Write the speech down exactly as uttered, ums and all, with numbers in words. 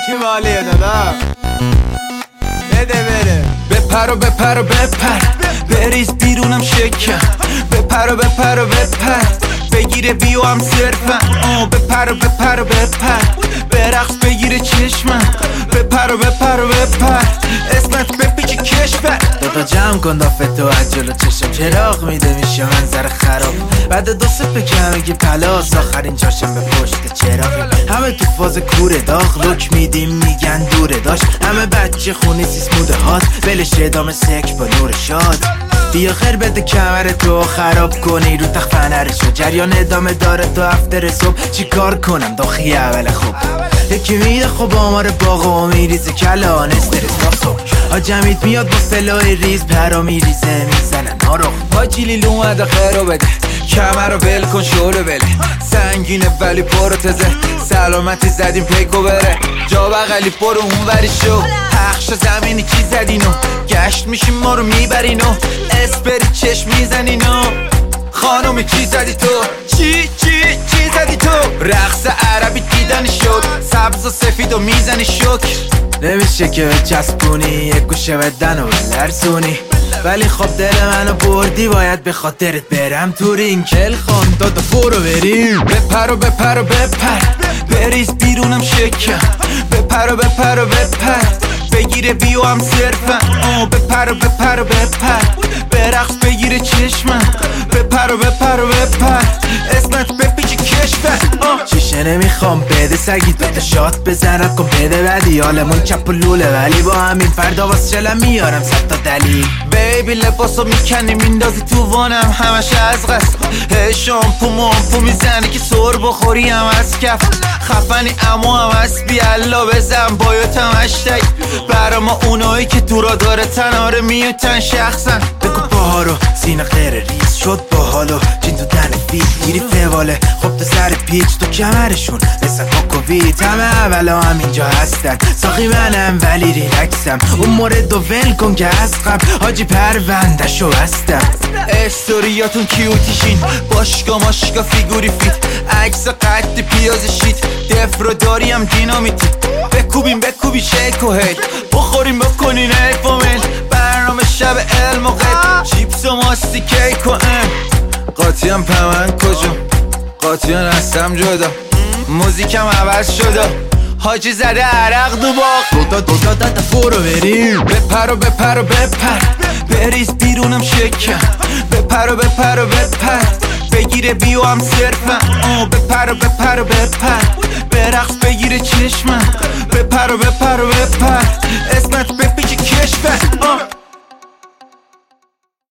کی مالیه دادا بده بره. بپر و بپر و بپر بریز بیرونم شکم، بپر و بپر و بپر بگیره بیو هم صرفم. بپر و بپر و بپر برقص بگیره چشمم، بپر و بپر و بپر اسمت بپیچه کشور. دادا جمع کن دافتو از جلو چشم، چراغ میده میشه منظر خراب. بعد دو سه کمه که پلاس آخرین چاشم به پشت چراغ. همه تو فاز کوره داغ لک میدیم میگن دوره داشت. همه بچه خونی سیسموده هات بلش ادامه سک با نور شاد. بیا خیر بده کمر تو خراب کنی رو تخت فنرشو، جریان ادامه داره تو افتر صبح. چی کار کنم داخی اول خوب یکی میده خوب آمار باغ و میریزه کلان استرس با صبح. آجمید میاد با سلای ریز پرا میریزه میزنن نارخ. حاجی لیل اومده خیرو بده کمر رو ول کن شورو بله. سنگینه ولی پرو تزه سلامتی زدیم پیکو بره. جا بغلی برو اون وری شو پخش زمینی کی زدینو گشت میشیم ما رو میبرینو اسپری چشم میزنینو. خانومی چی زدی تو چی چی چی زدی تو. رقص عربی دیدنی شد سبز و سفید و میزنی شک. نمیشه که به چسبونی یک گوشه بدن و لرزونی، ولی خب دل منو بردی باید به خاطرت برم تو رینگ. کل خان دادا برو بریم. بپر و بپر و بپر بریز بیرونم شکم، بپر و بپر و بپر بگیره بیو هم صرفم. بپر و بپر و بپر برقص بگیره چشمم، بپر و بپر و بپر اسمت بپیچه کشور. چیشه نمیخوام بده سگی دوتا شات بزنم کن بده بدی حالمون چپ و لوله، ولی با همین فردا واس چلم میارم صد تا دلیل. بیبی لباسو میکنی میندازی تو وانم همش از قصد. هی شامپو مامپو میزنی که سر بخوری هم از کف. خفنی امو هم از بیالله بزن بایوتم هشتگ برا ما اونایی که تو را داره تناره میوتن شخصا. بگو باها رو سینه غیر ریز شد با حالو چین تو دن فیت گیری فواله. خب تو سر پیچ تو کمرشون مثل کوکوویت همه اولا هم اینجا هستن. ساقی منم ولی ریلکسم اون مورد و ول کن که از قبل حاجی پرونده شو هستم. استوریاتون کیوتیشین باشگاه ماشگاه فیگوری فیت عکس قد پیاز شیت دف رو داریم دینامیتی. بکوبیم بکوبی شیک و هیل بخوریم بکنین ایف و میل. برنامه شب علم و غیب چیپس و ماستی کیک و ام. قاطیم پمن کجا قاطیان هستم جدا موزیکم عوض شده حاجی زده عرق دو باق. دودا دودا دودا برو بریم. بپر و بپر و بپر بریز بیرونم شکم، بپر و بپر و بپر بگیره بیو هم صرفم. بپر و بپر و بپر برقص بگیره چشمم، بپر و بپر و بپر اسمت بپر